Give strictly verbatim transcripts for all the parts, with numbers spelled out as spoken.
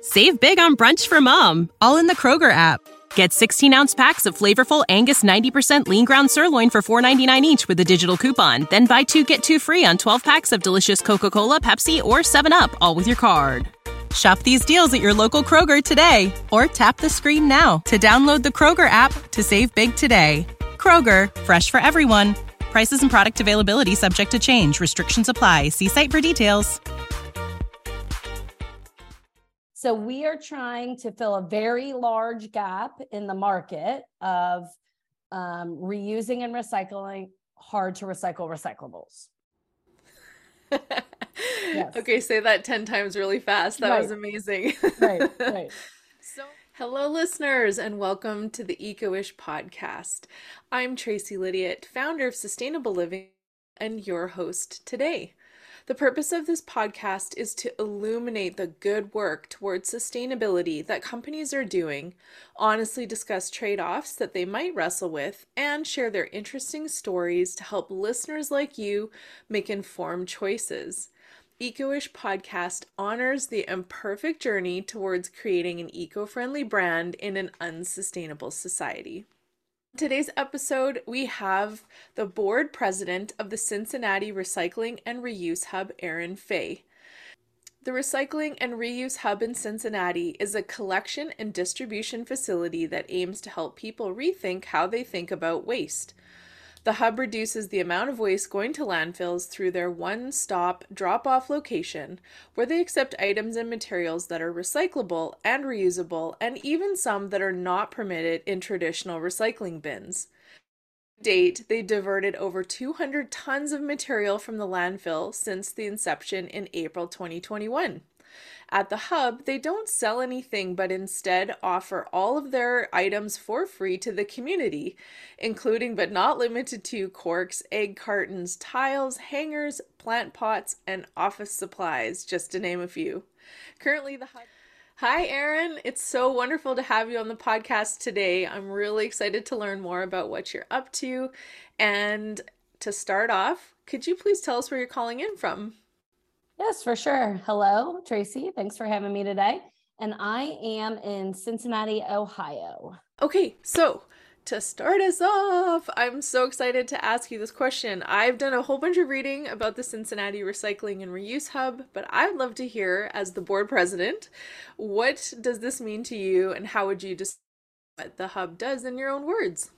Save big on brunch for mom, all in the Kroger app. Get sixteen ounce packs of flavorful Angus ninety percent lean ground sirloin for four ninety-nine each with a digital coupon. Then buy two, get two free on twelve packs of delicious Coca-Cola, Pepsi, or seven up, all with your card. Shop these deals at your local Kroger today, or tap the screen now to download the Kroger app to save big today. Kroger, fresh for everyone. Prices and product availability subject to change. Restrictions apply. See site for details. So we are trying to fill a very large gap in the market of um, reusing and recycling hard to recycle recyclables. Yes. Okay, say that ten times really fast. That right. was amazing. Right, right. So, hello, listeners, and welcome to the Eco-ish podcast. I'm Tracy Lydiot, founder of Sustainable Living, and your host today. The purpose of this podcast is to illuminate the good work towards sustainability that companies are doing, honestly discuss trade-offs that they might wrestle with, and share their interesting stories to help listeners like you make informed choices. Eco-ish podcast honors the imperfect journey towards creating an eco-friendly brand in an unsustainable society. Today's episode, we have the board president of the Cincinnati Recycling and Reuse Hub, Aaron Fay. The Recycling and Reuse Hub in Cincinnati is a collection and distribution facility that aims to help people rethink how they think about waste. The hub reduces the amount of waste going to landfills through their one-stop drop-off location, where they accept items and materials that are recyclable and reusable, and even some that are not permitted in traditional recycling bins. To date, they diverted over two hundred tons of material from the landfill since the inception in April twenty twenty-one. At the hub, they don't sell anything, but instead offer all of their items for free to the community, including but not limited to corks, egg cartons, tiles, hangers, plant pots, and office supplies, just to name a few. Currently, the hub... Hi, Aaron. It's so wonderful to have you on the podcast today. I'm really excited to learn more about what you're up to. And to start off, could you please tell us where you're calling in from? Yes, for sure. Hello, Tracy. Thanks for having me today. And I am in Cincinnati, Ohio. Okay, so to start us off, I'm so excited to ask you this question. I've done a whole bunch of reading about the Cincinnati Recycling and Reuse Hub, but I'd love to hear, as the board president, what does this mean to you, and how would you describe what the hub does in your own words?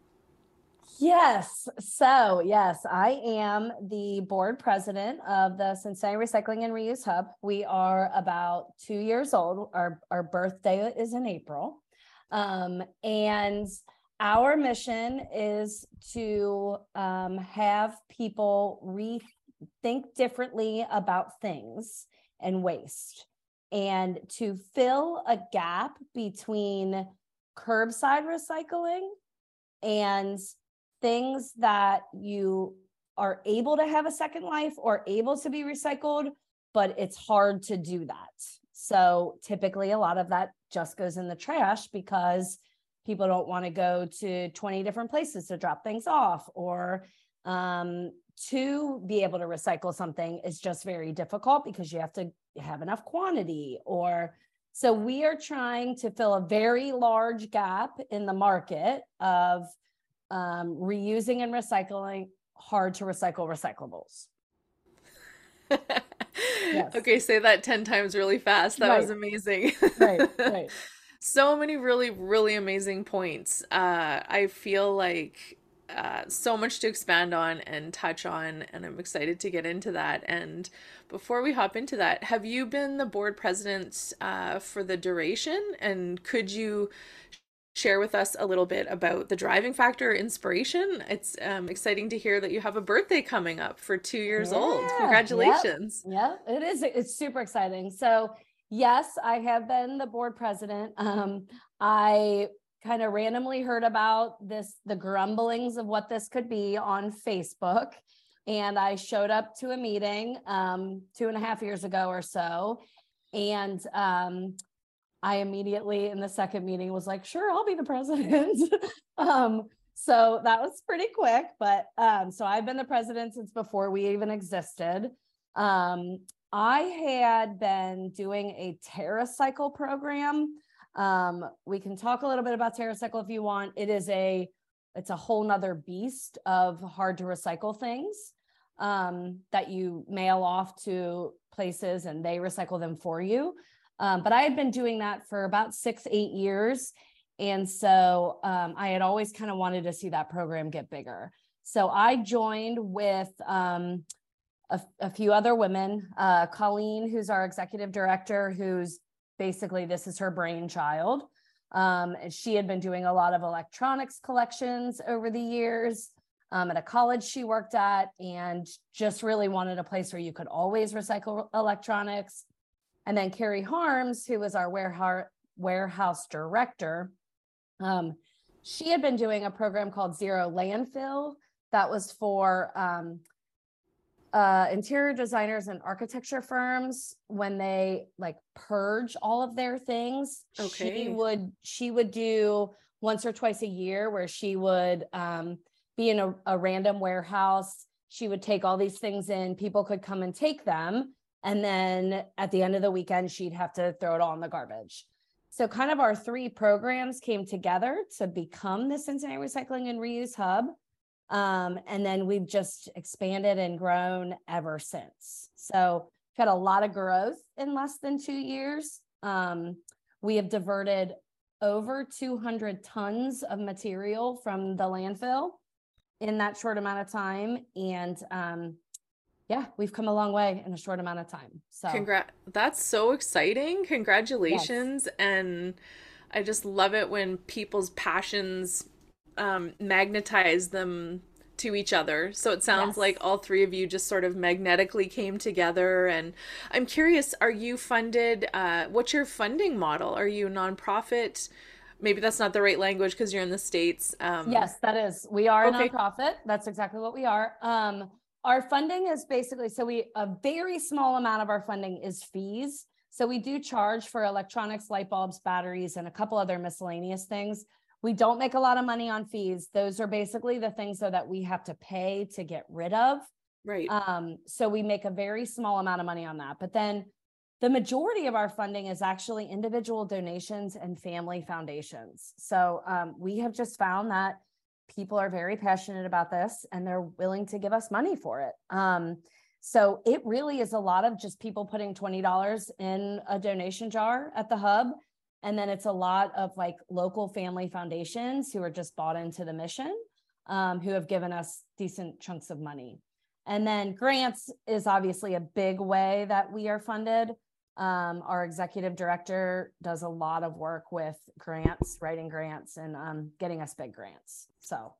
Yes. So yes, I am the board president of the Cincinnati Recycling and Reuse Hub. We are about two years old. Our, our birthday is in April. Um, and our mission is to um, have people rethink differently about things and waste, and to fill a gap between curbside recycling and things that you are able to have a second life or able to be recycled, but it's hard to do that. So typically a lot of that just goes in the trash because people don't want to go to twenty different places to drop things off, or um, to be able to recycle something is just very difficult because you have to have enough quantity. Or so we are trying to fill a very large gap in the market of Um, reusing and recycling hard to recycle recyclables. Yes. Okay, say that ten times really fast. That right. was amazing. Right, right. So many really, really amazing points. Uh, I feel like uh, so much to expand on and touch on, and I'm excited to get into that. And before we hop into that, have you been the board president uh, for the duration? And could you share with us a little bit about the driving factor or inspiration? It's um, exciting to hear that you have a birthday coming up for two years yeah, old. Congratulations. Yeah, yep, it is. It's super exciting. So yes, I have been the board president. Um, I kind of randomly heard about this, the grumblings of what this could be on Facebook. And I showed up to a meeting um, two and a half years ago or so. And um, I immediately in the second meeting was like, sure, I'll be the president. um, so that was pretty quick, but um, so I've been the president since before we even existed. Um, I had been doing a TerraCycle program. Um, we can talk a little bit about TerraCycle if you want. It is a, it's a whole nother beast of hard to recycle things um, that you mail off to places and they recycle them for you. Um, but I had been doing that for about six, eight years. And so um, I had always kind of wanted to see that program get bigger. So I joined with um, a, a few other women, uh, Colleen, who's our executive director, who's basically, this is her brainchild. Um, and she had been doing a lot of electronics collections over the years um, at a college she worked at, and just really wanted a place where you could always recycle electronics. And then Carrie Harms, who was our warehouse, warehouse director, um, she had been doing a program called Zero Landfill that was for um, uh, interior designers and architecture firms when they like purge all of their things. Okay. She would she would do once or twice a year where she would um, be in a, a random warehouse. She would take all these things in. People could come and take them. And then at the end of the weekend, she'd have to throw it all in the garbage. So kind of our three programs came together to become the Cincinnati Recycling and Reuse Hub. Um, and then we've just expanded and grown ever since. So we've had a lot of growth in less than two years. Um, we have diverted over two hundred tons of material from the landfill in that short amount of time. And um, yeah, we've come a long way in a short amount of time. So Congrat that's so exciting. Congratulations. Yes. And I just love it when people's passions um, magnetize them to each other. So it sounds yes. like all three of you just sort of magnetically came together. And I'm curious, are you funded? Uh, what's your funding model? Are you a nonprofit? Maybe that's not the right language because you're in the States. Um, yes, that is. We are okay. a nonprofit. That's exactly what we are. Um, Our funding is basically, so we, a very small amount of our funding is fees. So we do charge for electronics, light bulbs, batteries, and a couple other miscellaneous things. We don't make a lot of money on fees. Those are basically the things though that we have to pay to get rid of. Right. Um, so we make a very small amount of money on that. But then the majority of our funding is actually individual donations and family foundations. So um, we have just found that people are very passionate about this and they're willing to give us money for it. Um, so it really is a lot of just people putting twenty dollars in a donation jar at the hub. And then it's a lot of like local family foundations who are just bought into the mission, um, who have given us decent chunks of money. And then grants is obviously a big way that we are funded. Um, our executive director does a lot of work with grants, writing grants, and um, getting us big grants. So,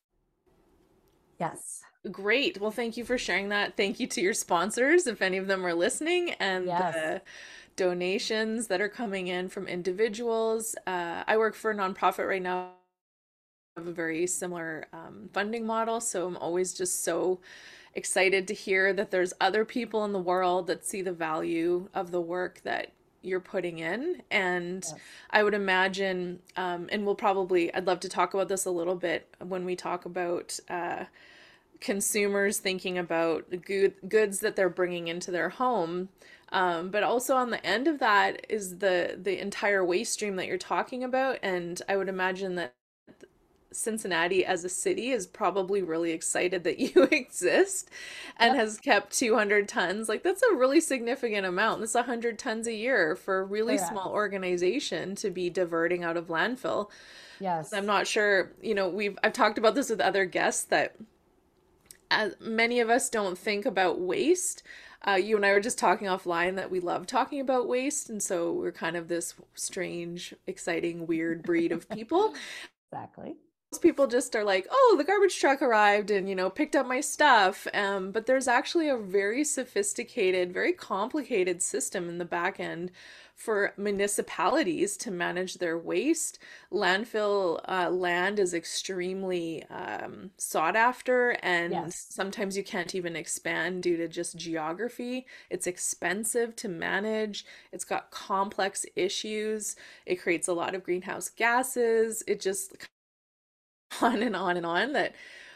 yes. Great. Well, thank you for sharing that. Thank you to your sponsors, if any of them are listening, and yes. the donations that are coming in from individuals. Uh, I work for a nonprofit right now. I have a very similar um, funding model, so I'm always just so excited to hear that there's other people in the world that see the value of the work that you're putting in. And yes. I would imagine, um, and we'll probably, I'd love to talk about this a little bit when we talk about uh, consumers thinking about the good, goods that they're bringing into their home. Um, but also on the end of that is the, the entire waste stream that you're talking about. And I would imagine that Cincinnati as a city is probably really excited that you exist and yep. has kept two hundred tons. Like that's a really significant amount. That's one hundred tons a year for a really Correct. Small organization to be diverting out of landfill. Yes. I'm not sure, you know, we've, I've talked about this with other guests that as many of us don't think about waste. Uh, you and I were just talking offline that we love talking about waste. And so we're kind of this strange, exciting, weird breed of people. Exactly. Most people just are like, oh, the garbage truck arrived and, you know, picked up my stuff. Um, but there's actually a very sophisticated, very complicated system in the back end for municipalities to manage their waste. Landfill uh, land is extremely um, sought after, and yes. sometimes you can't even expand due to just geography. It's expensive to manage. It's got complex issues. It creates a lot of greenhouse gases. It just on and on and on that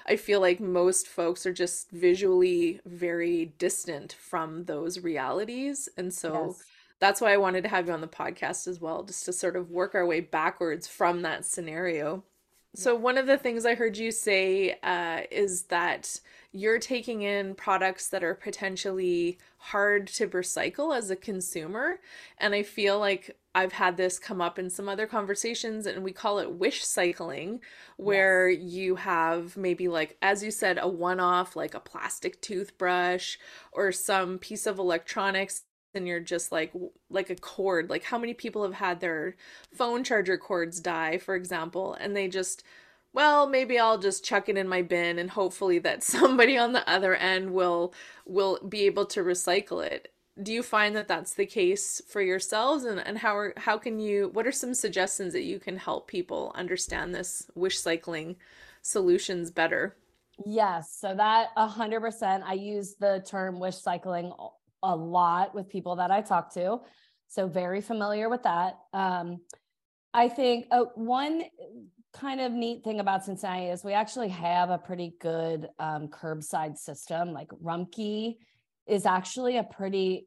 I feel like most folks are just visually very distant from those realities. And so Yes. that's why I wanted to have you on the podcast as well, just to sort of work our way backwards from that scenario. So, Yeah. one of the things I heard you say uh, is that you're taking in products that are potentially hard to recycle as a consumer. And I feel like I've had this come up in some other conversations, and we call it wish cycling, where Yes. you have maybe, like, as you said, a one off, like a plastic toothbrush or some piece of electronics. And you're just like like a cord. Like, how many people have had their phone charger cords die, for example, and they just, well, maybe I'll just chuck it in my bin and hopefully that somebody on the other end will will be able to recycle it. Do you find that that's the case for yourselves, and, and how are, how can you, what are some suggestions that you can help people understand this wish cycling solutions better? Yes. So that a hundred percent, I use the term wish cycling a lot with people that I talk to. So very familiar with that. Um, I think uh, one kind of neat thing about Cincinnati is we actually have a pretty good um, curbside system. Like Rumpke is actually a pretty,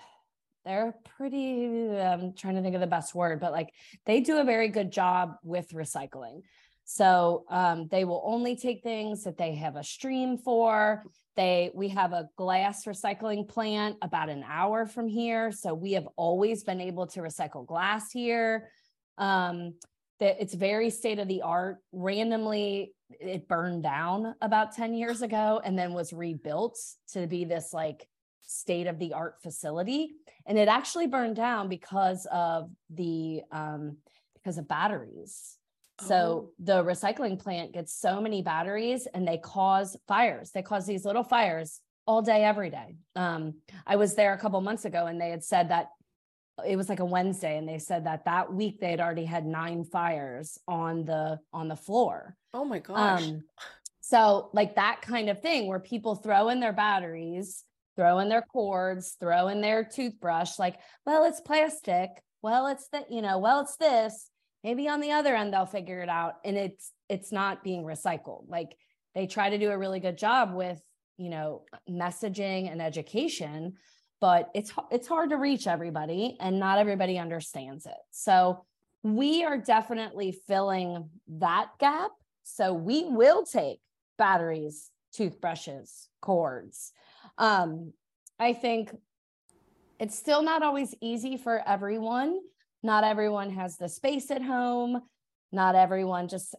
they're pretty, I'm trying to think of the best word, but like they do a very good job with recycling. So um, they will only take things that they have a stream for. They, we have a glass recycling plant about an hour from here. So we have always been able to recycle glass here. Um, that it's very state of the art. Randomly, it burned down about ten years ago and then was rebuilt to be this like state of the art facility. And it actually burned down because of the, um, because of batteries. So Oh. the recycling plant gets so many batteries and they cause fires. They cause these little fires all day, every day. Um, I was there a couple months ago and they had said that it was like a Wednesday, and they said that that week they had already had nine fires on the on the floor. Oh my gosh. Um, so like that kind of thing where people throw in their batteries, throw in their cords, throw in their toothbrush, like, well, it's plastic. Well, it's the, you know, well, it's this. Maybe on the other end, they'll figure it out. And it's, it's not being recycled. Like they try to do a really good job with, you know, messaging and education, but it's, it's hard to reach everybody and not everybody understands it. So we are definitely filling that gap. So we will take batteries, toothbrushes, cords. Um, I think it's still not always easy for everyone. Not everyone has the space at home. Not everyone just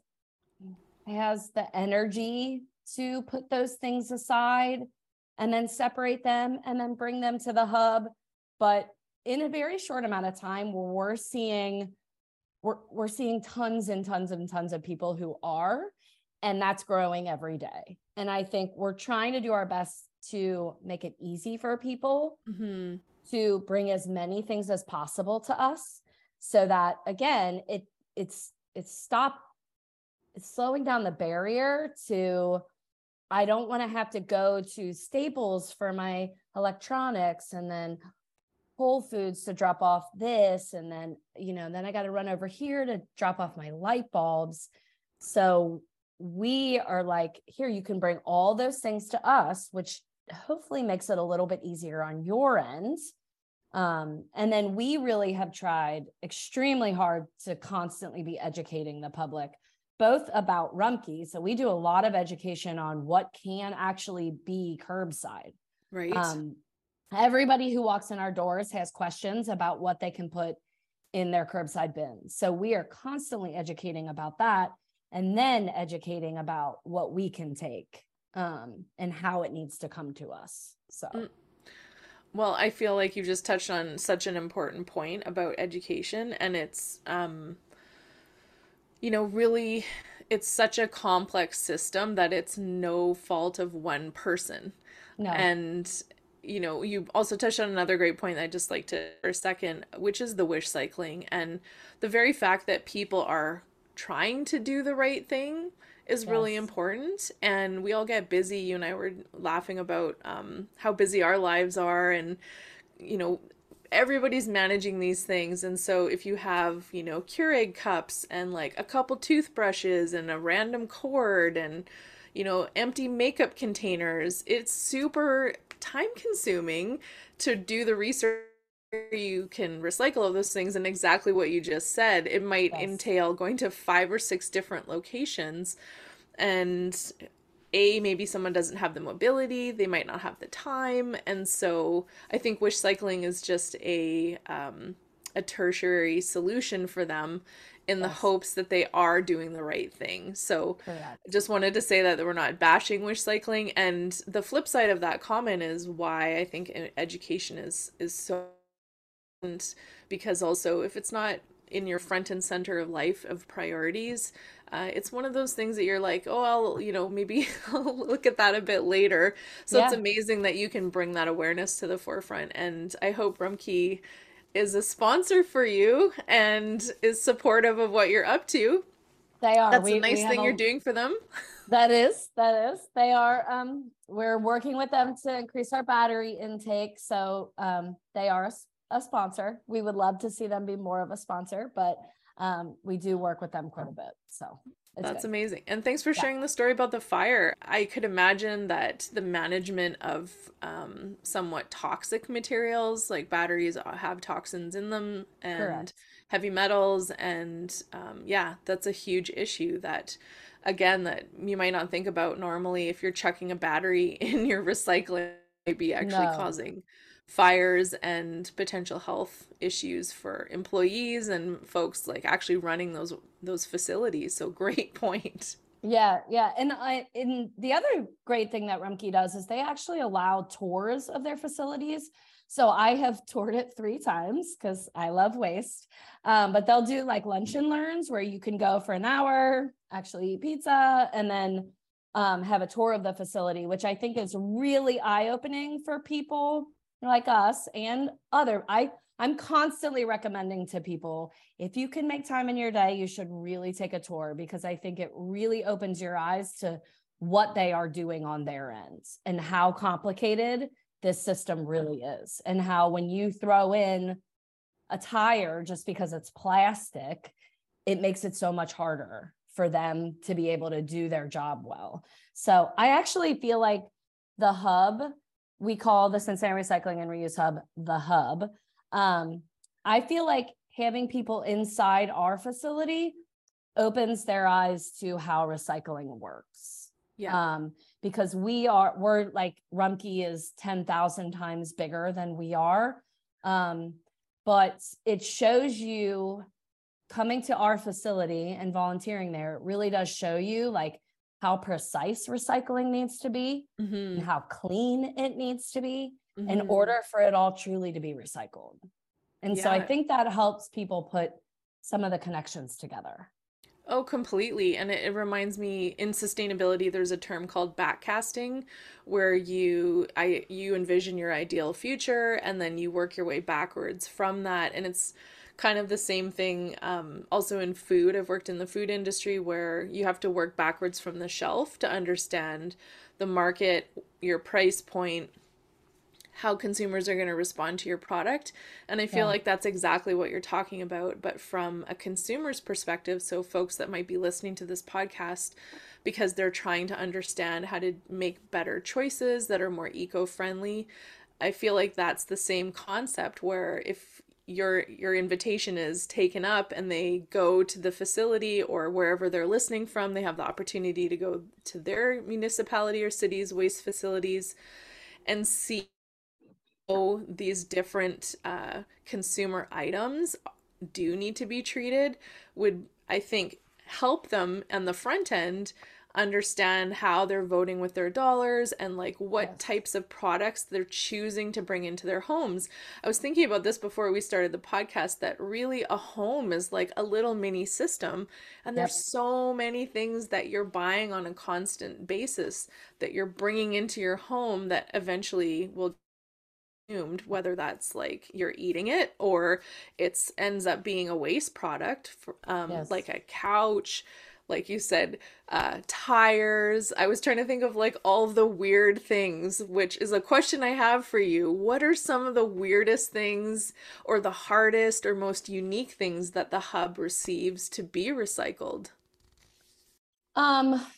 has the energy to put those things aside and then separate them and then bring them to the hub. But in a very short amount of time, we're seeing we're, we're seeing tons and tons and tons of people who are, and that's growing every day. And I think we're trying to do our best to make it easy for people Mm-hmm. to bring as many things as possible to us, so that again, it it's it's stop it's slowing down the barrier to, I don't want to have to go to Staples for my electronics and then Whole Foods to drop off this. And then, you know, then I got to run over here to drop off my light bulbs. So we are like, here, you can bring all those things to us, which hopefully makes it a little bit easier on your end. Um, and then we really have tried extremely hard to constantly be educating the public, both about Rumpke. So we do a lot of education on what can actually be curbside. Right. Um, everybody who walks in our doors has questions about what they can put in their curbside bins. So we are constantly educating about that, and then educating about what we can take um, and how it needs to come to us. So. Mm. Well, I feel like you just touched on such an important point about education, and it's, um, you know, really, it's such a complex system that it's no fault of one person. No. And, you know, you also touched on another great point that I'd just like to for a second, which is the wish cycling. And the very fact that people are trying to do the right thing is Yes. really important. And we all get busy. You and I were laughing about um, how busy our lives are, and, you know, everybody's managing these things. And so if you have, you know, Keurig cups and like a couple toothbrushes and a random cord and, you know, empty makeup containers. It's super time consuming to do the research. You can recycle all those things, and exactly what you just said, it might Yes. entail going to five or six different locations, and a maybe someone doesn't have the mobility, they might not have the time, and so I think wish cycling is just a um, a tertiary solution for them in the Yes. hopes that they are doing the right thing. So Correct. just wanted to say that we're not bashing wish cycling, and the flip side of that comment is why I think e- education is is so important, because also if it's not in your front and center of life of priorities, uh, it's one of those things that you're like, oh, I'll, you know, maybe I'll look at that a bit later. So it's Yeah, amazing that you can bring that awareness to the forefront. And I hope Rumkey is a sponsor for you and is supportive of what you're up to. they are. That's a We we nice have thing you're a doing for them. that is that is. They are um we're working with them to increase our battery intake. So um they are a, s- a sponsor. We would love to see them be more of a sponsor, but um we do work with them quite a bit. So it's That's good. amazing. And thanks for Yeah. sharing the story about the fire. I could imagine that the management of um, somewhat toxic materials, like batteries, have toxins in them and Correct. heavy metals. And um, yeah, that's a huge issue that, again, that you might not think about normally. If you're chucking a battery in your recycling, might be actually No. causing fires and potential health issues for employees and folks like actually running those those facilities. So great point. Yeah, yeah. And I and the other great thing that Rumpke does is they actually allow tours of their facilities. So I have toured it three times because I love waste. Um, but they'll do like lunch and learns where you can go for an hour, actually eat pizza, and then um, have a tour of the facility, which I think is really eye-opening for people like us and other. I I'm constantly recommending to people, if you can make time in your day, you should really take a tour, because I think it really opens your eyes to what they are doing on their ends and how complicated this system really is. And how when you throw in a tire just because it's plastic, it makes it so much harder for them to be able to do their job well. So I actually feel like the hub, we call the Cincinnati Recycling and Reuse Hub the hub. Um, I feel like having people inside our facility opens their eyes to how recycling works. Yeah. Um, because we are, we're like, Rumpke is ten thousand times bigger than we are. Um, but it shows you, coming to our facility and volunteering there, it really does show you like how precise recycling needs to be Mm-hmm. and how clean it needs to be in Mm-hmm. order for it all truly to be recycled. And so I Yeah. think that helps people put some of the connections together. Oh, completely. And it, it reminds me, in sustainability, there's a term called backcasting, where you I you envision your ideal future and then you work your way backwards from that. And it's kind of the same thing um, also in food. I've worked in the food industry where you have to work backwards from the shelf to understand the market, your price point, how consumers are going to respond to your product. And I feel Yeah. like that's exactly what you're talking about, but from a consumer's perspective. So, folks that might be listening to this podcast because they're trying to understand how to make better choices that are more eco friendly, I feel like that's the same concept where if your your invitation is taken up and they go to the facility or wherever they're listening from, they have the opportunity to go to their municipality or city's waste facilities and see these different uh, consumer items do need to be treated, would, I think, help them on the front end understand how they're voting with their dollars and like what Yes. types of products they're choosing to bring into their homes. I was thinking about this before we started the podcast, that really a home is like a little mini system, and there's Yep. so many things that you're buying on a constant basis that you're bringing into your home that eventually will, whether that's like you're eating it or it's ends up being a waste product for, um, Yes. like a couch, like you said, uh, tires. I was trying to think of like all of the weird things, which is a question I have for you. What are some of the weirdest things or the hardest or most unique things that the hub receives to be recycled? Um,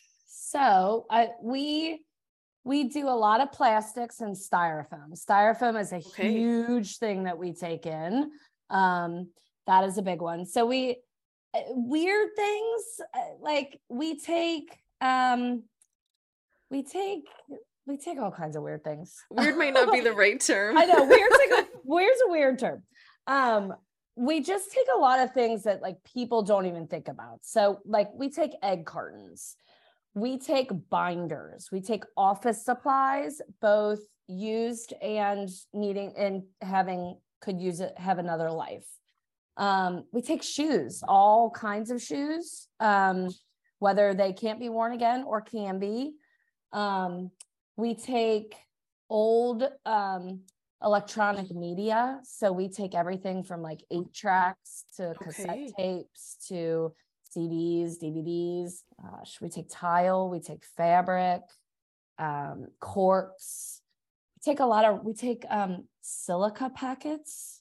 So I, we, we do a lot of plastics and styrofoam. Styrofoam is a Okay. huge thing that we take in. Um, that is a big one. So we, uh, weird things, uh, like we take, um, we take, we take all kinds of weird things. Weird might not be the right term. I know weird's like a, weird's a weird term. Um, we just take a lot of things that like people don't even think about. So like we take egg cartons, we take binders, we take office supplies, both used and needing and having could use it, have another life. Um, we take shoes, all kinds of shoes, um, whether they can't be worn again or can be. Um, we take old um, electronic media. So we take everything from like eight tracks to cassette Okay. tapes to C Ds, D V Ds. Gosh, we take tile, we take fabric, um, corks. We take a lot of, we take um, silica packets.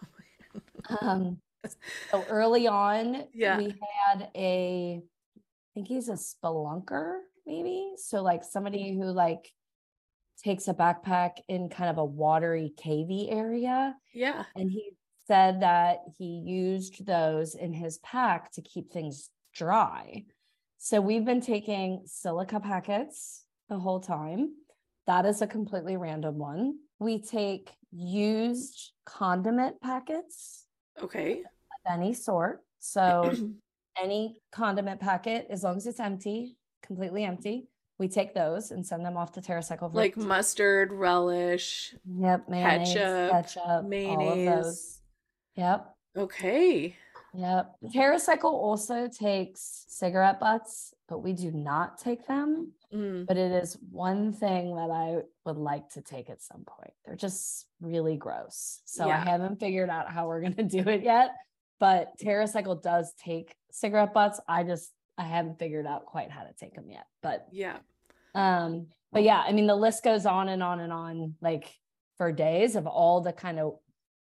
Um, so early on, Yeah. we had a, I think he's a spelunker, maybe. So like somebody who like takes a backpack in kind of a watery, cavey area. Yeah. And he said that he used those in his pack to keep things dry. So we've been taking silica packets the whole time. That is a completely random one. We take used condiment packets. Okay. Of any sort. So any condiment packet, as long as it's empty, completely empty, we take those and send them off to TerraCycle. For Like mustard, relish, yep, mayonnaise, ketchup, ketchup, mayonnaise. all of those. Yep. Okay. Yep. TerraCycle also takes cigarette butts, but we do not take them. Mm. But it is one thing that I would like to take at some point. They're just really gross. So Yeah. I haven't figured out how we're going to do it yet. But TerraCycle does take cigarette butts. I just, I haven't figured out quite how to take them yet. But Yeah. um, but yeah, I mean, the list goes on and on and on, like for days of all the kind of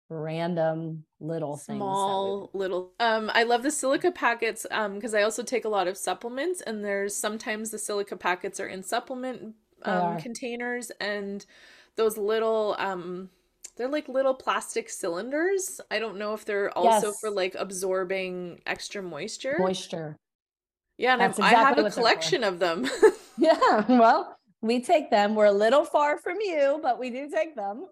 random little things. Small little um I love the silica packets um because I also take a lot of supplements, and there's sometimes the silica packets are in supplement um containers, and those little um they're like little plastic cylinders. I don't know if they're also Yes. for like absorbing extra moisture. Moisture. Yeah, and That's I, I have exactly a what they're collection of them. Yeah, well, we take them. We're a little far from you, but we do take them.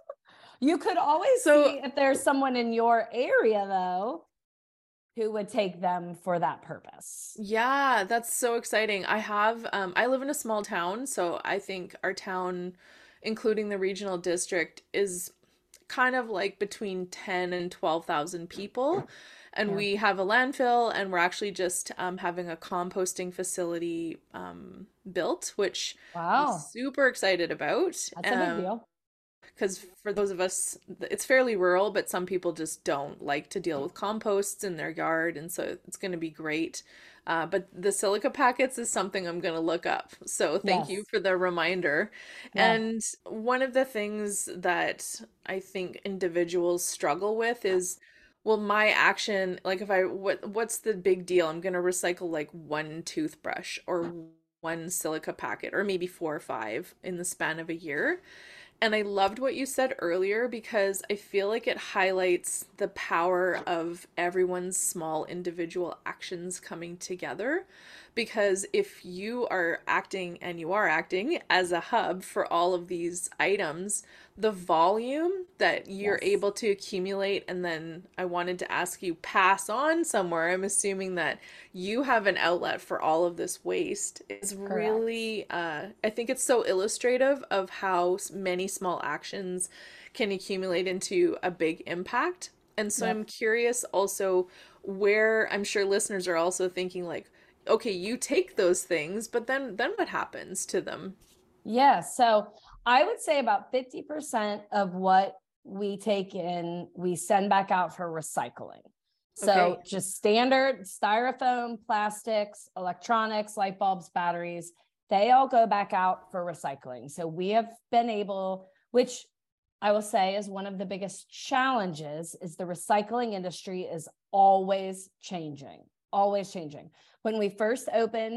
You could always So- see if there's someone in your area, though, who would take them for that purpose. Yeah, that's so exciting. I have, um, I live in a small town, so I think our town, including the regional district, is kind of like between ten and twelve thousand people. And Yeah. we have a landfill, and we're actually just um, having a composting facility um, built, which Wow. I'm super excited about. That's a big deal. Because for those of us, it's fairly rural, but some people just don't like to deal with composts in their yard, and so it's going to be great. Uh, but the silica packets is something I'm going to look up. So thank Yes. you for the reminder. Yeah. And one of the things that I think individuals struggle with is, well, my action, like if I, what, what's the big deal? I'm going to recycle like one toothbrush or one silica packet, or maybe four or five in the span of a year. And I loved what you said earlier, because I feel like it highlights the power of everyone's small individual actions coming together. Because if you are acting, and you are acting as a hub for all of these items, the volume that you're Yes. able to accumulate, and then I wanted to ask you, pass on somewhere. I'm assuming that you have an outlet for all of this waste, is Correct. really, uh, I think it's so illustrative of how s- many small actions can accumulate into a big impact. And so Yep. I'm curious also where, I'm sure listeners are also thinking like, okay, you take those things, but then then what happens to them? Yeah. So I would say about fifty percent of what we take in, we send back out for recycling. So Okay. just standard styrofoam, plastics, electronics, light bulbs, batteries, they all go back out for recycling. So we have been able, which I will say is one of the biggest challenges, is the recycling industry is always changing, always changing. When we first opened,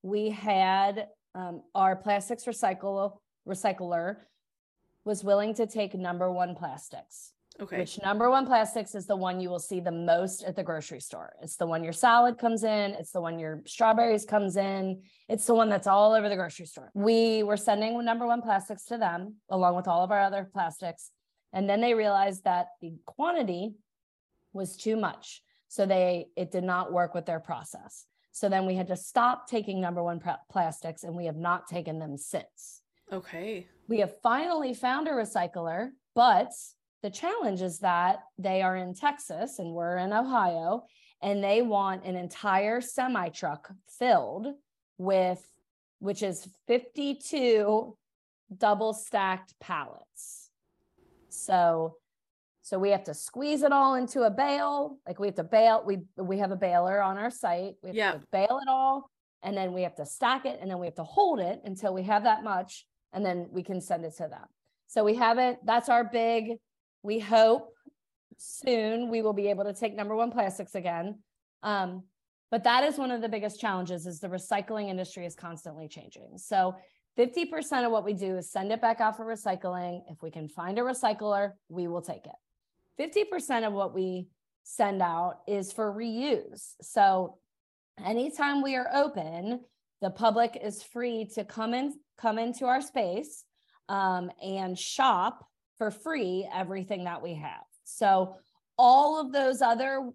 we had um, our plastics recycle recycler was willing to take number one plastics. Okay. Which number one plastics is the one you will see the most at the grocery store. It's the one your salad comes in. It's the one your strawberries comes in. It's the one that's all over the grocery store. We were sending number one plastics to them along with all of our other plastics. And then they realized that the quantity was too much. So they, it did not work with their process. So then we had to stop taking number one pr- plastics, and we have not taken them since. Okay. We have finally found a recycler, but the challenge is that they are in Texas and we're in Ohio, and they want an entire semi truck filled with, which is fifty-two double stacked pallets. So, so we have to squeeze it all into a bale. Like we have to bale, we, we have a baler on our site. We have Yeah. to bail it all, and then we have to stack it, and then we have to hold it until we have that much, and then we can send it to them. So we haven't, that's our big, we hope soon we will be able to take number one plastics again. Um, but that is one of the biggest challenges, is the recycling industry is constantly changing. So fifty percent of what we do is send it back out for recycling. If we can find a recycler, we will take it. fifty percent of what we send out is for reuse. So anytime we are open, the public is free to come in, come into our space um, and shop for free everything that we have. So all of those other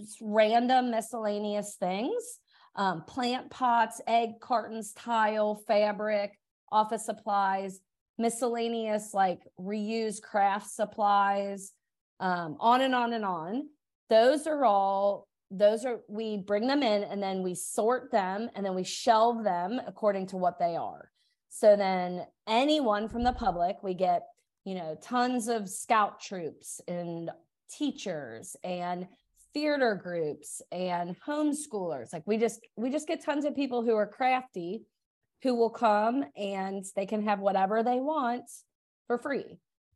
random miscellaneous things, um, plant pots, egg cartons, tile, fabric, office supplies, miscellaneous like reused craft supplies, um, on and on and on. Those are all, those are, we bring them in and then we sort them and then we shelve them according to what they are. So then anyone from the public, we get, you know, tons of scout troops and teachers and theater groups and homeschoolers. Like we just, we just get tons of people who are crafty, who will come and they can have whatever they want for free.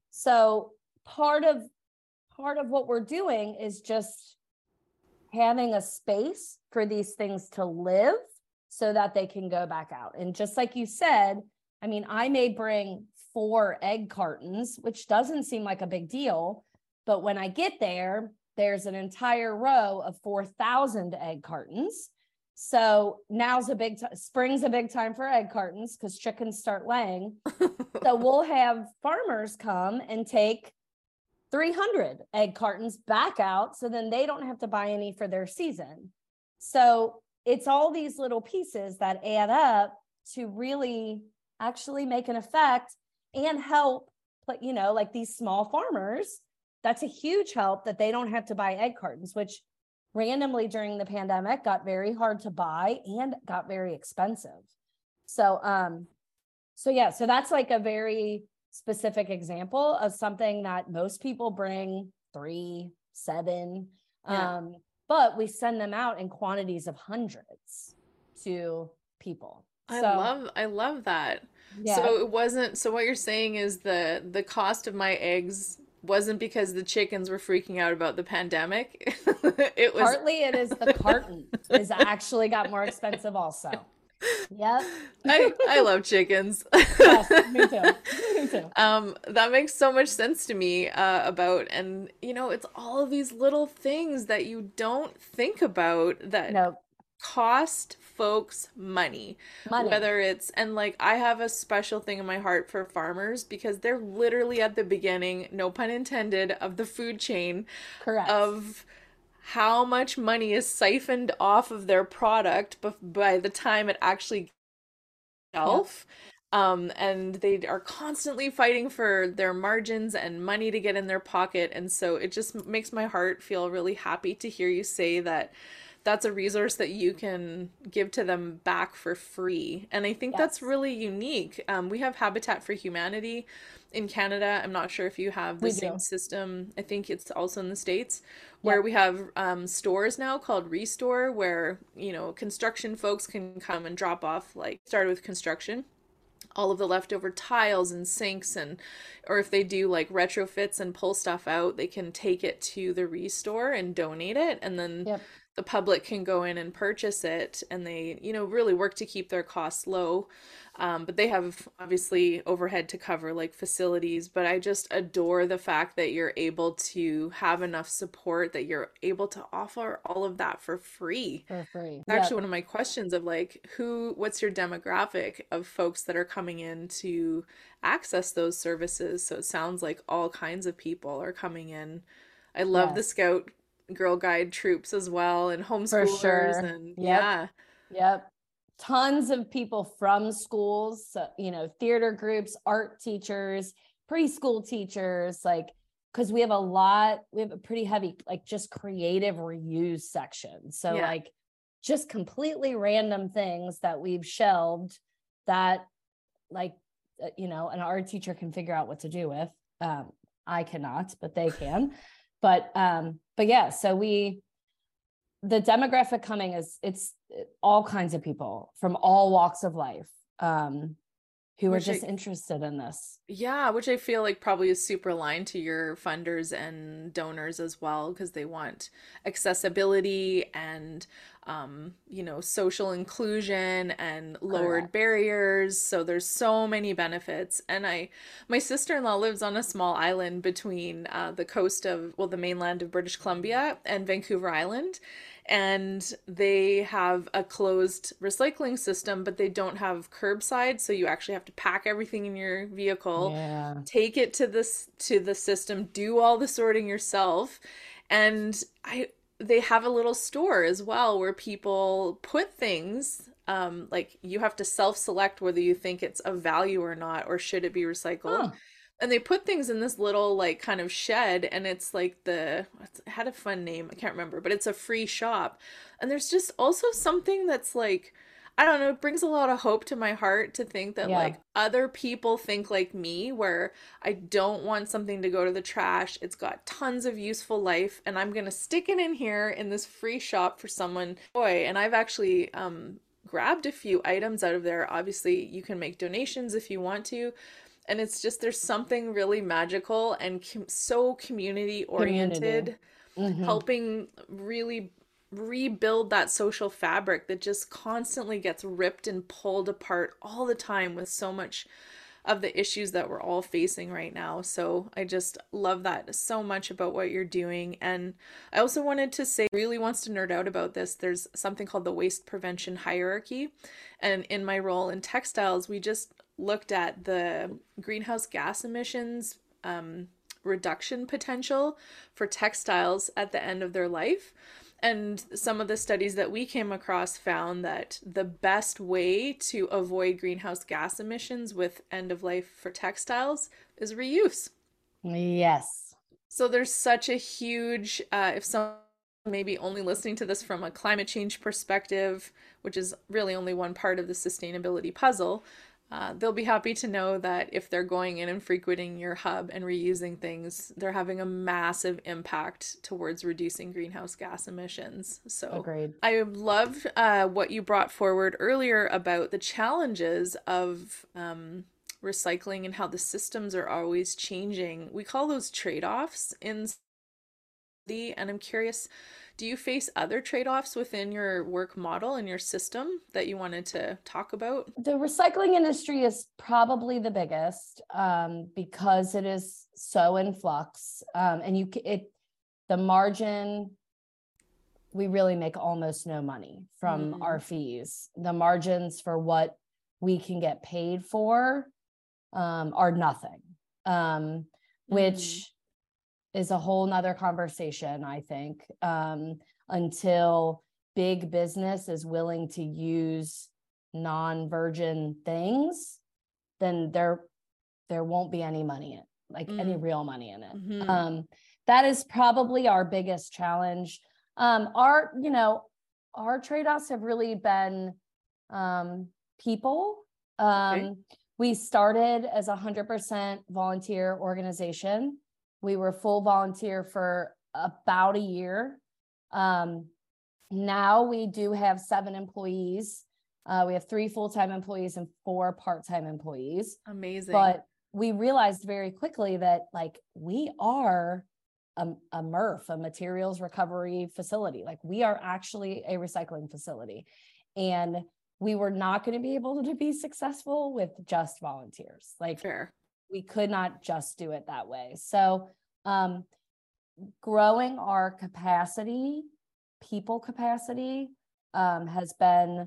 So part of, part of what we're doing is just having a space for these things to live so that they can go back out. And just like you said, I mean, I may bring four egg cartons, which doesn't seem like a big deal, but when I get there, there's an entire row of four thousand egg cartons. So now's a big time, spring's a big time for egg cartons because chickens start laying. So we'll have farmers come and take three hundred egg cartons back out, so then they don't have to buy any for their season. So it's all these little pieces that add up to really actually make an effect and help, but you know, like these small farmers, that's a huge help that they don't have to buy egg cartons, which randomly during the pandemic got very hard to buy and got very expensive. So, um, so yeah, so that's like a very specific example of something that most people bring three, seven, Yeah. um, but we send them out in quantities of hundreds to people. I So, love I love that. yeah. So it wasn't, so what you're saying is the the cost of my eggs wasn't because the chickens were freaking out about the pandemic. It was Partly it is the carton is actually got more expensive also. Yep. I I love chickens. Yes, me too. Me too. Um, that makes so much sense to me uh, about, and you know, it's all of these little things that you don't think about that No, cost folks money. money. Whether it's, and like I have a special thing in my heart for farmers because they're literally at the beginning, no pun intended, of the food chain Correct. of how much money is siphoned off of their product bef- by the time it actually shelf. Um, and they are constantly fighting for their margins and money to get in their pocket. And so it just makes my heart feel really happy to hear you say that that's a resource that you can give to them back for free. And I think that's Yes. really unique. Um, we have Habitat for Humanity in Canada. I'm not sure if you have the We same do. system. I think it's also in the States where Yep. we have um, stores now called Restore where, you know, construction folks can come and drop off, like started with construction, all of the leftover tiles and sinks, and or if they do like retrofits and pull stuff out, they can take it to the Restore and donate it, and then Yep. the public can go in and purchase it, and they, you know, really work to keep their costs low. Um, but they have obviously overhead to cover, like facilities. But I just adore the fact that you're able to have enough support that you're able to offer all of that for free. For free. It's actually Yep. one of my questions of like, who, what's your demographic of folks that are coming in to access those services? So it sounds like all kinds of people are coming in. I love the Yes, Scout Girl Guide troops as well, and for homeschoolers, sure. and Yep. yeah. Yep. Tons of people from schools, so, you know, theater groups, art teachers, preschool teachers, like, because we have a lot, we have a pretty heavy, like, just creative reuse section. So, Yeah. like, just completely random things that we've shelved that, like, uh, you know, an art teacher can figure out what to do with. Um, I cannot, but they can. But, um, but yeah, so we, the demographic coming is it's all kinds of people from all walks of life, um, who are Which just I, interested in this. yeah, which I feel like probably is super aligned to your funders and donors as well, because they want accessibility and, um, you know, social inclusion and lowered Correct. barriers. So there's so many benefits. And I, my sister-in-law lives on a small island between uh, the coast of, well, the mainland of British Columbia and Vancouver Island. And they have a closed recycling system, but they don't have curbside, so you actually have to pack everything in your vehicle, Yeah. take it to this to the system, do all the sorting yourself. And I they have a little store as well where people put things, um like you have to self-select whether you think it's of value or not, or should it be recycled. Oh, And they put things in this little like kind of shed, and it's like the, it had a fun name, I can't remember, but it's a free shop. And there's just also something that's like, I don't know, it brings a lot of hope to my heart to think that yeah. like other people think like me, where I don't want something to go to the trash. It's got tons of useful life, and I'm gonna stick it in here in this free shop for someone. Boy, and I've actually um grabbed a few items out of there. Obviously, you can make donations if you want to, and it's just, there's something really magical and com- so community Community. oriented, Hmm. helping really rebuild that social fabric that just constantly gets ripped and pulled apart all the time with so much of the issues that we're all facing right now. So I just love that so much about what you're doing. And I also wanted to say, really wants to nerd out about this. There's something called the waste prevention hierarchy. And in my role in textiles, we just looked at the greenhouse gas emissions um, reduction potential for textiles at the end of their life. And some of the studies that we came across found that the best way to avoid greenhouse gas emissions with end of life for textiles is reuse. Yes. So there's such a huge, uh, if someone maybe only listening to this from a climate change perspective, which is really only one part of the sustainability puzzle, uh, they'll be happy to know that if they're going in and frequenting your hub and reusing things, they're having a massive impact towards reducing greenhouse gas emissions. So Agreed. I loved uh, what you brought forward earlier about the challenges of um, recycling and how the systems are always changing. We call those trade-offs in the, and I'm curious, do you face other trade-offs within your work model and your system that you wanted to talk about? The recycling industry is probably the biggest, um, because it is so in flux, um, and you it the margin, we really make almost no money from Mm. our fees. The margins for what we can get paid for um, are nothing, um, which Mm. is a whole nother conversation, I think, um, until big business is willing to use non-virgin things, then there there won't be any money in it, like Mm. any real money in it. Mhm. Um, that is probably our biggest challenge. Um, our, you know, our trade-offs have really been um, people. Um, Okay. We started as a hundred percent volunteer organization. We were full volunteer for about a year. Um, now we do have seven employees. Uh, we have three full-time employees and four part-time employees. Amazing. But we realized very quickly that like we are a, a M R F, a materials recovery facility. Like we are actually a recycling facility. And we were not going to be able to be successful with just volunteers. Like Fair. We could not just do it that way. So um, growing our capacity, people capacity, um, has been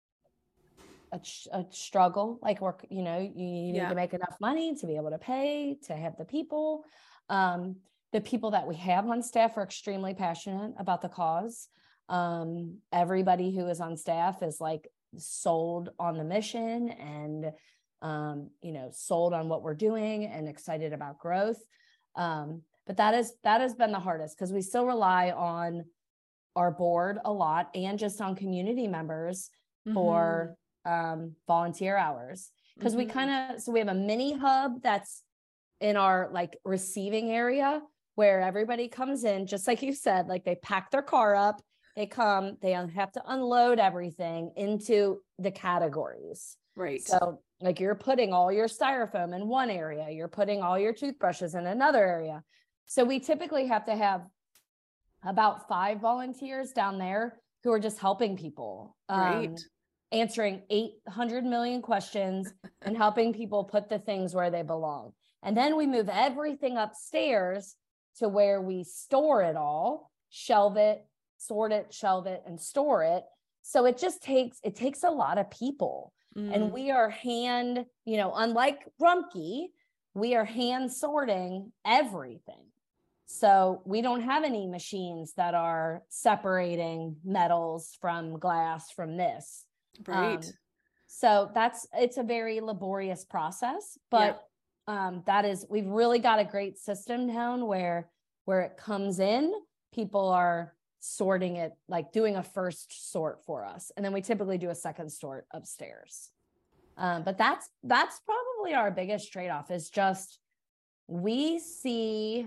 a, a struggle. Like we're, you know, you need yeah. to make enough money to be able to pay, to have the people. Um, the people that we have on staff are extremely passionate about the cause. Um, everybody who is on staff is like sold on the mission and, um, you know, sold on what we're doing and excited about growth. Um, but that is, that has been the hardest because we still rely on our board a lot and just on community members mm-hmm. for um, volunteer hours. Because mm-hmm. we kind of, so we have a mini hub that's in our like receiving area where everybody comes in, just like you said, like they pack their car up, they come, they have to unload everything into the categories. Right. So like you're putting all your styrofoam in one area, you're putting all your toothbrushes in another area. So we typically have to have about five volunteers down there who are just helping people, right. um, answering eight hundred million questions and helping people put the things where they belong. And then we move everything upstairs to where we store it all, shelve it, sort it, shelve it, and store it. So it just takes, it takes a lot of people. Mm. And we are hand, you know, unlike Rumpke, we are hand sorting everything. So we don't have any machines that are separating metals from glass from this. Right. Um, so that's, it's a very laborious process, but yeah. um, that is, we've really got a great system down where, where it comes in, people are sorting it, like doing a first sort for us. And then we typically do a second sort upstairs. Um, but that's, that's probably our biggest trade-off is just, we see,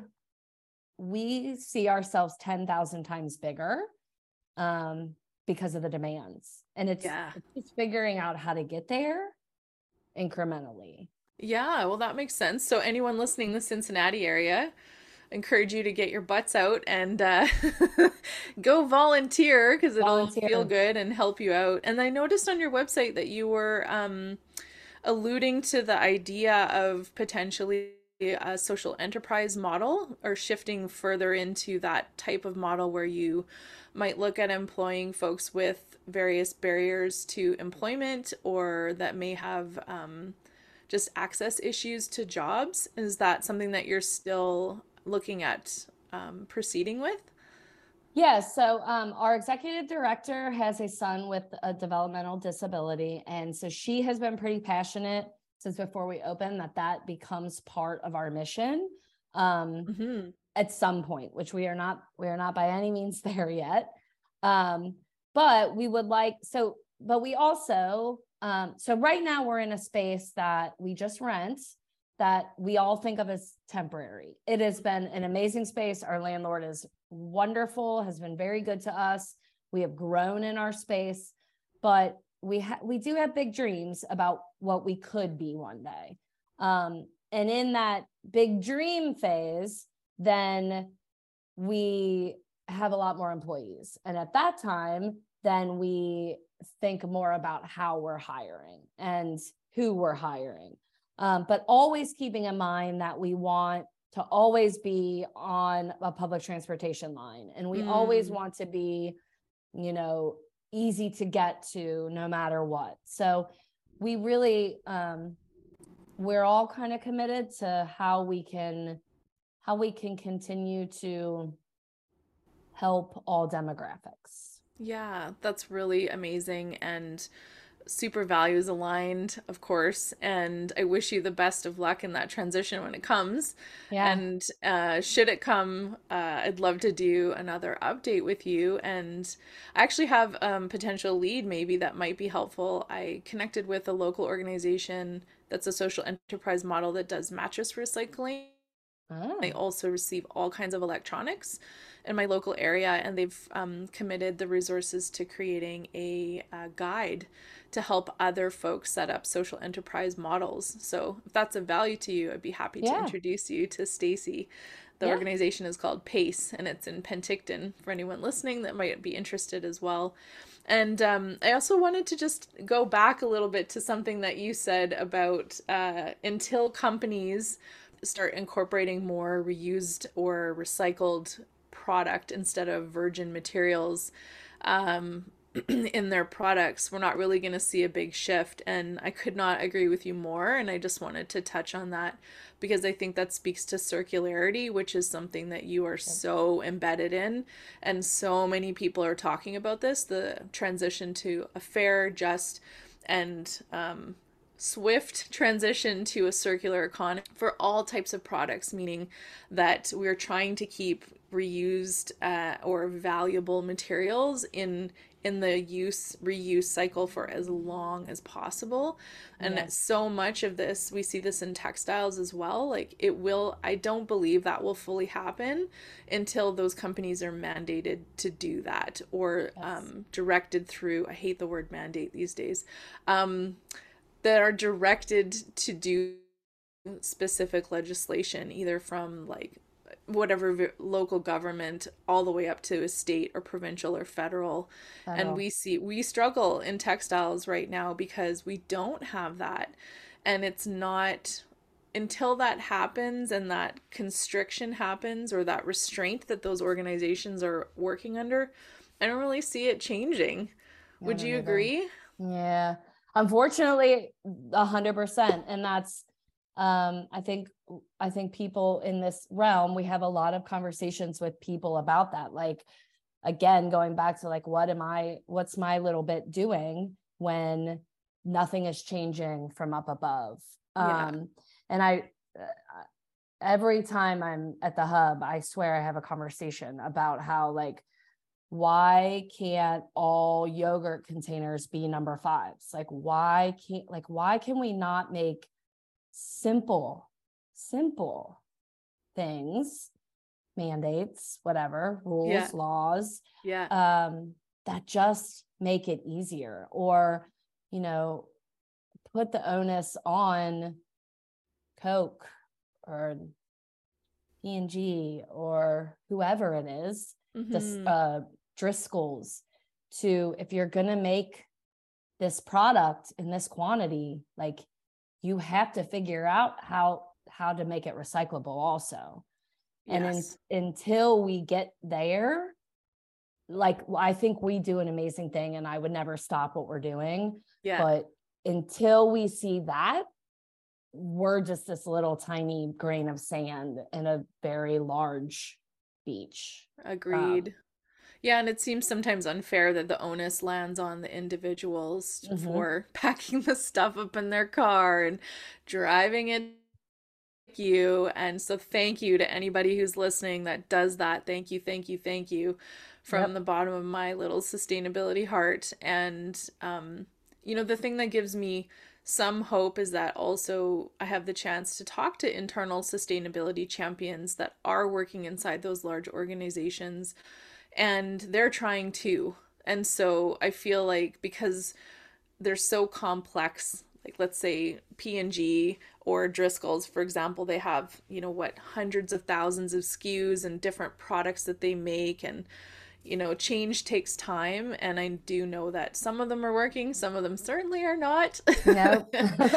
we see ourselves ten thousand times bigger um, because of the demands. And it's, yeah. it's just figuring out how to get there incrementally. Yeah, well, that makes sense. So anyone listening in the Cincinnati area, encourage you to get your butts out and uh, go volunteer because it'll volunteer. feel good and help you out. And I noticed on your website that you were um, alluding to the idea of potentially a social enterprise model or shifting further into that type of model where you might look at employing folks with various barriers to employment or that may have um, just access issues to jobs. Is that something that you're still looking at um, proceeding with? Yeah, so um, our executive director has a son with a developmental disability. And so she has been pretty passionate since before we open that that becomes part of our mission um, mm-hmm. at some point, which we are not, we are not by any means there yet. Um, but we would like, so, but we also, um, so right now we're in a space that we just rent that we all think of as temporary. It has been an amazing space. Our landlord is wonderful, has been very good to us. We have grown in our space, but we ha- we do have big dreams about what we could be one day. Um, and in that big dream phase, then we have a lot more employees. And at that time, then we think more about how we're hiring and who we're hiring. Um, but always keeping in mind that we want to always be on a public transportation line. And we mm. always want to be, you know, easy to get to no matter what. So we really, um, we're all kind of committed to how we can, how we can continue to help all demographics. Yeah, that's really amazing. And super values aligned, of course, and I wish you the best of luck in that transition when it comes. Yeah. And uh, should it come, uh, I'd love to do another update with you. And I actually have um potential lead maybe that might be helpful. I connected with a local organization that's a social enterprise model that does mattress recycling. Oh. They also receive all kinds of electronics in my local area, and they've um, committed the resources to creating a, a guide to help other folks set up social enterprise models. So if that's of value to you, I'd be happy yeah. to introduce you to Stacy. The Yeah. organization is called PACE, and it's in Penticton for anyone listening that might be interested as well. And um, I also wanted to just go back a little bit to something that you said about uh, until companies start incorporating more reused or recycled product instead of virgin materials um, in their products, we're not really going to see a big shift. And I could not agree with you more. And I just wanted to touch on that because I think that speaks to circularity, which is something that you are so embedded in. And so many people are talking about this, the transition to a fair, just, and um, swift transition to a circular economy for all types of products, meaning that we're trying to keep reused uh, or valuable materials in in the use reuse cycle for as long as possible. And Yes. so much of this, we see this in textiles as well. Like it will, I don't believe that will fully happen until those companies are mandated to do that or Yes. um, directed through, I hate the word mandate these days, um, that are directed to do specific legislation, either from like whatever local government all the way up to a state or provincial or federal. Federal. And we see we struggle in textiles right now because we don't have that. And it's not until that happens and that constriction happens or that restraint that those organizations are working under, I don't really see it changing. I Would don't you either. agree? Yeah, unfortunately, a hundred percent. And that's, um, I think, I think people in this realm, we have a lot of conversations with people about that. Like, again, going back to like, what am I, what's my little bit doing when nothing is changing from up above? Yeah. Um, and I, uh, every time I'm at the hub, I swear I have a conversation about how like, why can't all yogurt containers be number fives? Like, why can't, like, why can we not make simple, simple things, mandates, whatever, rules, Yeah. laws, Yeah. um, that just make it easier? Or, you know, put the onus on Coke or P and G or whoever it is, this, Mm-hmm. uh, Driscoll's, to, if you're going to make this product in this quantity, like you have to figure out how, how to make it recyclable also. And Yes. in, until we get there, like, I think we do an amazing thing and I would never stop what we're doing. Yeah. But until we see that, we're just this little tiny grain of sand in a very large beach. Agreed. Um, Yeah, and it seems sometimes unfair that the onus lands on the individuals Mhm. for packing the stuff up in their car and driving it to you. And so thank you to anybody who's listening that does that. Thank you, thank you, thank you from Yep. the bottom of my little sustainability heart. And um, you know, the thing that gives me some hope is that also I have the chance to talk to internal sustainability champions that are working inside those large organizations, and they're trying too. And so I feel like because they're so complex, like let's say P and G or Driscoll's, for example, they have, you know, what, hundreds of thousands of S K Us and different products that they make. And, you know, change takes time. And I do know that some of them are working, some of them certainly are not. Nope.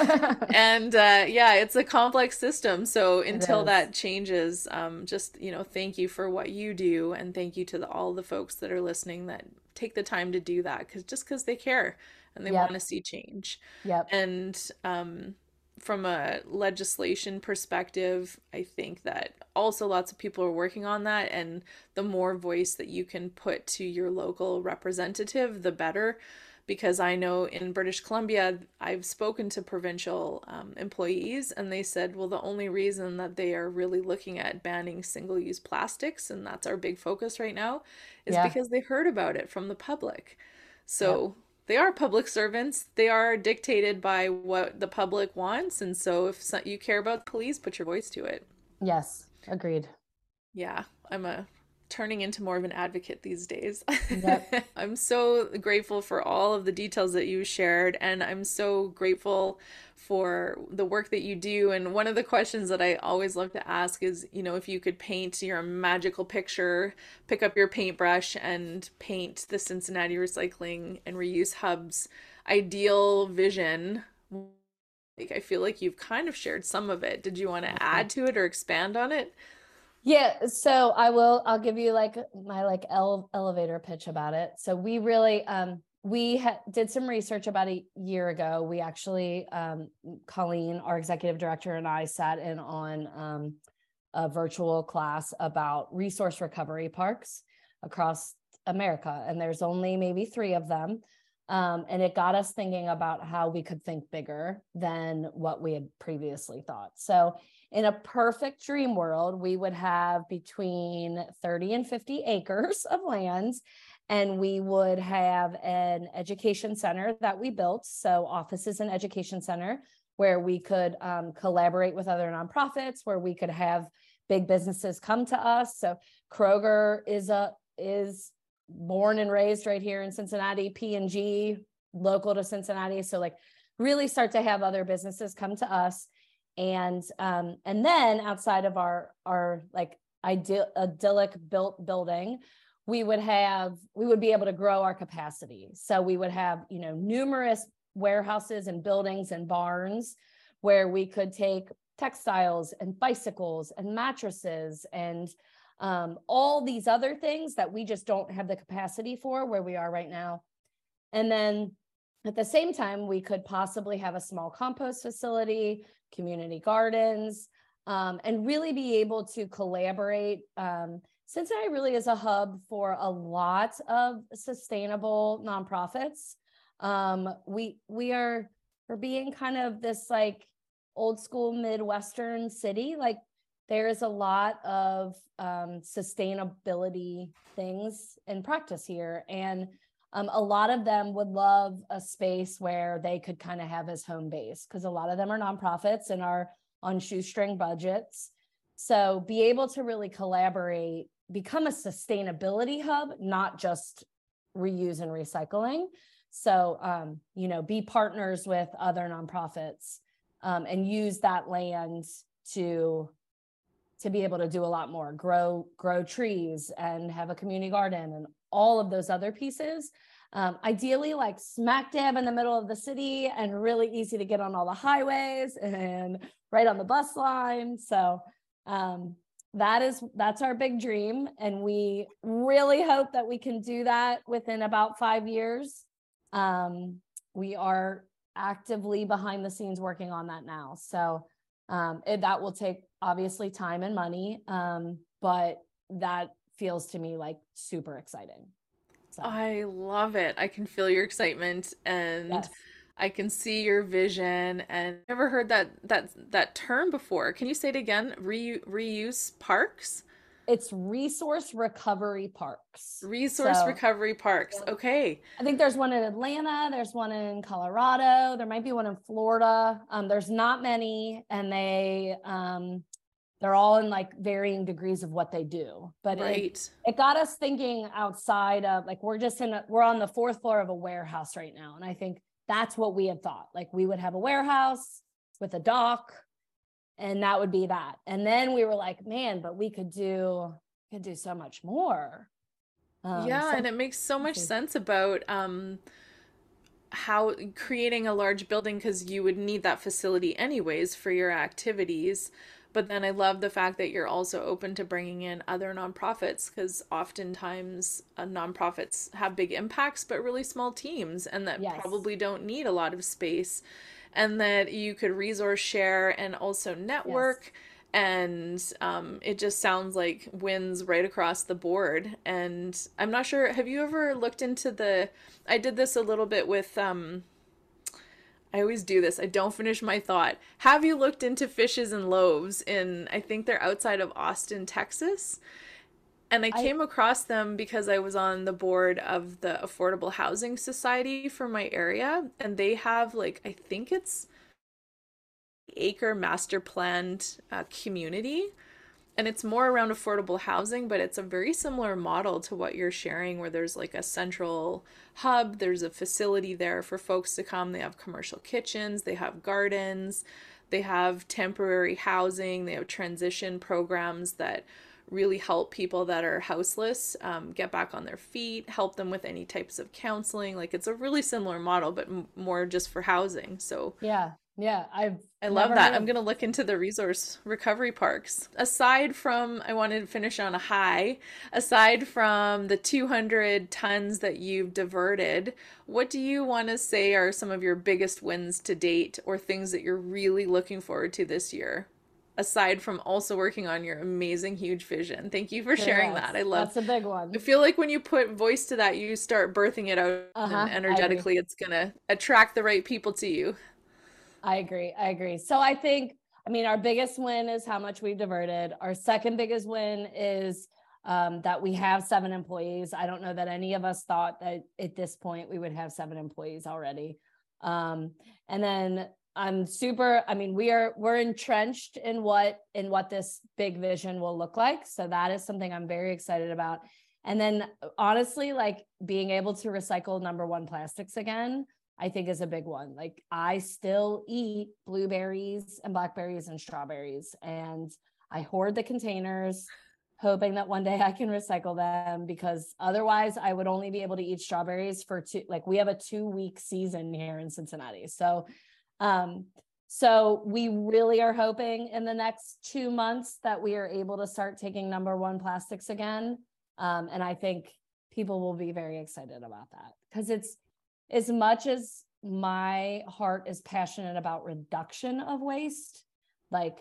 And uh, yeah, it's a complex system. So until is. that changes, um, just, you know, thank you for what you do. And thank you to the, all the folks that are listening that take the time to do that, because just because they care and they Yep. want to see change. Yep. And um, from a legislation perspective, I think that also lots of people are working on that. And the more voice that you can put to your local representative, the better. Because I know in British Columbia, I've spoken to provincial um, employees, and they said, well, the only reason that they are really looking at banning single-use plastics, and that's our big focus right now, is Yeah. because they heard about it from the public. So they are public servants. They are dictated by what the public wants. And so if so- you care about police, put your voice to it. Yes. Agreed. Yeah, I'm a turning into more of an advocate these days. Yep. I'm so grateful for all of the details that you shared, and I'm so grateful for the work that you do. And one of the questions that I always love to ask is, you know, if you could paint your magical picture, pick up your paintbrush and paint the Cincinnati Recycling and Reuse Hub's ideal vision. Like, I feel like you've kind of shared some of it. Did you want to add to it or expand on it? Yeah, so I will, I'll give you like my like ele elevator pitch about it. So we really, um, we ha did some research about a year ago. We actually, um, Colleen, our executive director, and I sat in on um, a virtual class about resource recovery parks across America. And there's only maybe three of them. Um, and it got us thinking about how we could think bigger than what we had previously thought. So in a perfect dream world, we would have between thirty and fifty acres of land, and we would have an education center that we built. So offices and education center where we could um, collaborate with other nonprofits, where we could have big businesses come to us. So Kroger is a is born and raised right here in Cincinnati, P and G, local to Cincinnati. So like really start to have other businesses come to us. And um, and then outside of our our like ideal idyllic built building, we would have we would be able to grow our capacity. So we would have, you know, numerous warehouses and buildings and barns where we could take textiles and bicycles and mattresses and um, all these other things that we just don't have the capacity for where we are right now. And then at the same time, we could possibly have a small compost facility, community gardens, um, and really be able to collaborate. Um, Cincinnati really is a hub for a lot of sustainable nonprofits. Um, we we are for being kind of this like old school Midwestern city. Like there's a lot of um, sustainability things in practice here, and Um, a lot of them would love a space where they could kind of have as home base, because a lot of them are nonprofits and are on shoestring budgets. So be able to really collaborate, become a sustainability hub, not just reuse and recycling. So, um, you know, be partners with other nonprofits um, and use that land to to be able to do a lot more, grow, grow trees and have a community garden and all of those other pieces. Um, ideally like smack dab in the middle of the city and really easy to get on all the highways and right on the bus line. So um, that is, that's our big dream. And we really hope that we can do that within about five years. Um, we are actively behind the scenes working on that now. So um, it, that will take obviously time and money, um, but that feels to me like super exciting. So. I love it. I can feel your excitement, and Yes. I can see your vision. And I've never heard that that that term before. Can you say it again? Re reuse parks? It's resource recovery parks. Resource so, recovery parks. Yeah. Okay. I think there's one in Atlanta. There's one in Colorado. There might be one in Florida. Um, there's not many, and they um, they're all in like varying degrees of what they do. But right. it, it got us thinking outside of like, we're just in, a, we're on the fourth floor of a warehouse right now. And I think that's what we had thought. Like we would have a warehouse with a dock, and that would be that. And then we were like, man, but we could do, could do so much more. Um, yeah. so and it makes so much sense about, um, how creating a large building, because you would need that facility anyways for your activities. But then I love the fact that you're also open to bringing in other nonprofits, because oftentimes uh, nonprofits have big impacts, but really small teams, and that yes. probably don't need a lot of space, and that you could resource share and also network. Yes. And um, it just sounds like wins right across the board. And I'm not sure, have you ever looked into the, I did this a little bit with, um, I always do this. I don't finish my thought. Have you looked into Fishes and Loaves in, I think they're outside of Austin, Texas? And I came I, across them because I was on the board of the Affordable Housing Society for my area. And they have like, I think it's acre master planned uh, community. and it's more around affordable housing, but it's a very similar model to what you're sharing, where there's like a central hub, there's a facility there for folks to come. They have commercial kitchens, they have gardens, they have temporary housing, they have transition programs that really help people that are houseless um, get back on their feet, help them with any types of counseling. Like, it's a really similar model, but m- more just for housing. So Yeah. Yeah. I've I love never that. heard I'm of- going to look into the resource recovery parks. Aside from, I wanted to finish on a high, aside from the two hundred tons that you've diverted, what do you want to say are some of your biggest wins to date, or things that you're really looking forward to this year? Aside from also working on your amazing, huge vision. Thank you for sharing Yes, that. I love, that's a big one. I feel like when you put voice to that, you start birthing it out, Uh-huh, and I agree. energetically it's going to attract the right people to you. I agree. I agree. So I think, I mean, our biggest win is how much we've diverted. Our second biggest win is um, that we have seven employees. I don't know that any of us thought that at this point we would have seven employees already. Um, and then I'm super, I mean, we are, we're entrenched in what, in what this big vision will look like. So that is something I'm very excited about. And then honestly, like being able to recycle number one plastics again, I think is a big one. Like, I still eat blueberries and blackberries and strawberries, and I hoard the containers, hoping that one day I can recycle them, because otherwise I would only be able to eat strawberries for two, like we have a two week season here in Cincinnati. So, um, so we really are hoping in the next two months that we are able to start taking number one plastics again. Um, and I think people will be very excited about that, because it's, as much as my heart is passionate about reduction of waste, like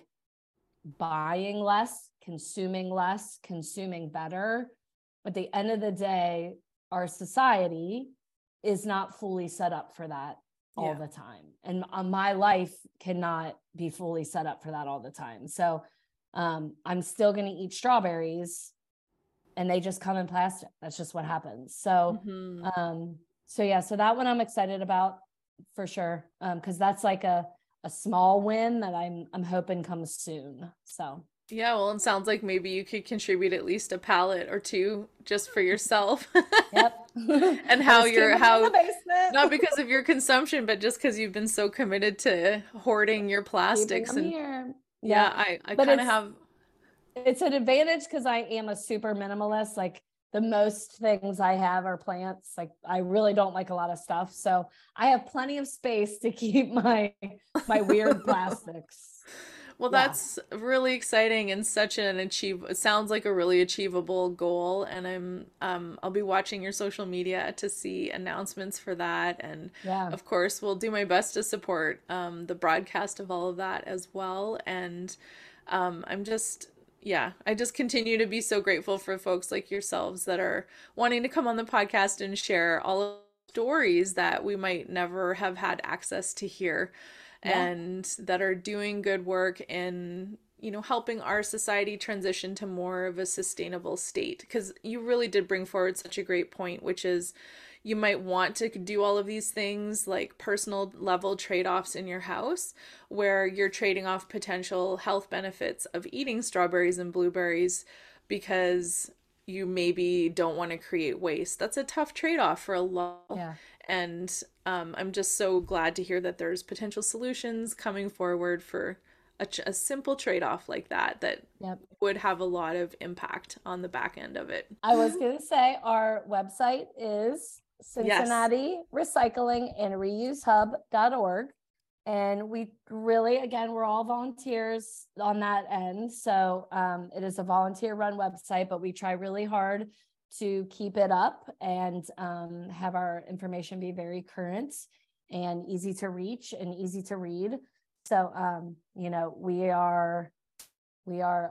buying less, consuming less, consuming better, at the end of the day, our society is not fully set up for that all Yeah. the time. And uh, my life cannot be fully set up for that all the time. So um, I'm still going to eat strawberries, and they just come in plastic. That's just what happens. So, Mm-hmm. um, so yeah, so that one I'm excited about for sure. Um, cause that's like a, a small win that I'm, I'm hoping comes soon. So Yeah, well, it sounds like maybe you could contribute at least a pallet or two just for yourself. yep. And I'll how just keep you're, them in how, the basement. not because of your consumption, but just because you've been so committed to hoarding your Keeping plastics. them And here. yeah, Yep. I, I But kind of it's, have, it's an advantage because I am a super minimalist. Like, the most things I have are plants. Like, I really don't like a lot of stuff. So I have plenty of space to keep my, my weird plastics. well, Yeah. that's really exciting and such an achieve. It sounds like a really achievable goal. And I'm, um, I'll be watching your social media to see announcements for that. And Yeah. of course, we'll do my best to support, um, the broadcast of all of that as well. And, um, I'm just, yeah, I just continue to be so grateful for folks like yourselves that are wanting to come on the podcast and share all of the stories that we might never have had access to hear, Yeah. and that are doing good work in, you know, helping our society transition to more of a sustainable state. Because you really did bring forward such a great point, which is, you might want to do all of these things like personal level trade-offs in your house, where you're trading off potential health benefits of eating strawberries and blueberries because you maybe don't want to create waste. That's a tough trade-off for a lot. Yeah. And um, I'm just so glad to hear that there's potential solutions coming forward for a, a simple trade-off like that, that Yep. would have a lot of impact on the back end of it. I was going to say our website is Yes. Cincinnati Recycling and Reuse Hub dot org. And we really, again, we're all volunteers on that end. So um, it is a volunteer run website, but we try really hard to keep it up and um, have our information be very current and easy to reach and easy to read. So, um, you know, we are, we are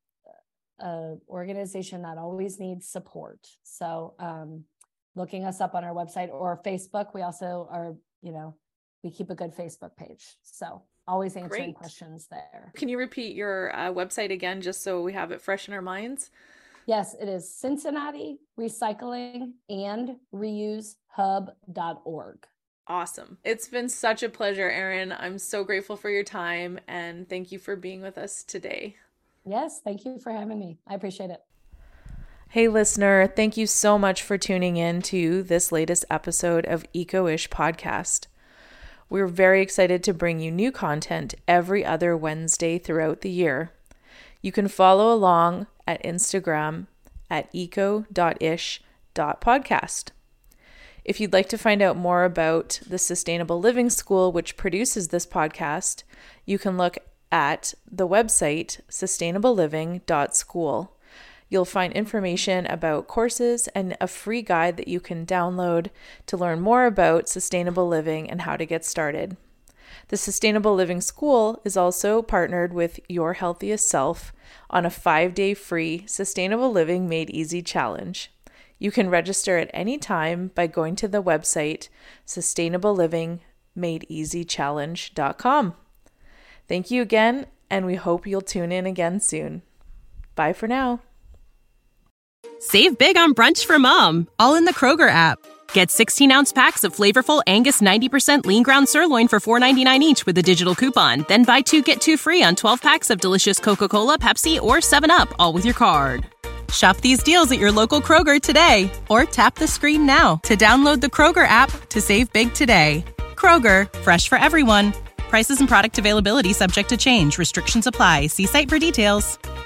a, a organization that always needs support. So um, looking us up on our website or Facebook, we also are, you know, we keep a good Facebook page. So always answering Great. questions there. Can you repeat your uh, website again, just so we have it fresh in our minds? Yes, it is Cincinnati Recycling and Reuse Hub dot org. Awesome. It's been such a pleasure, Erin. I'm so grateful for your time, and thank you for being with us today. Yes, thank you for having me. I appreciate it. Hey, listener, thank you so much for tuning in to this latest episode of Eco-ish Podcast. We're very excited to bring you new content every other Wednesday throughout the year. You can follow along at Instagram at eco dot ish dot podcast. If you'd like to find out more about the Sustainable Living School, which produces this podcast, you can look at the website sustainable living dot school. You'll find information about courses and a free guide that you can download to learn more about sustainable living and how to get started. The Sustainable Living School is also partnered with Your Healthiest Self on a five-day free Sustainable Living Made Easy challenge. You can register at any time by going to the website sustainable living made easy challenge dot com. Thank you again, and we hope you'll tune in again soon. Bye for now. Save big on brunch for mom, all in the Kroger app. Get sixteen-ounce packs of flavorful Angus ninety percent lean ground sirloin for four ninety-nine each with a digital coupon. Then buy two, get two free on twelve packs of delicious Coca-Cola, Pepsi, or seven up, all with your card. Shop these deals at your local Kroger today, or tap the screen now to download the Kroger app to save big today. Kroger, fresh for everyone. Prices and product availability subject to change. Restrictions apply. See site for details.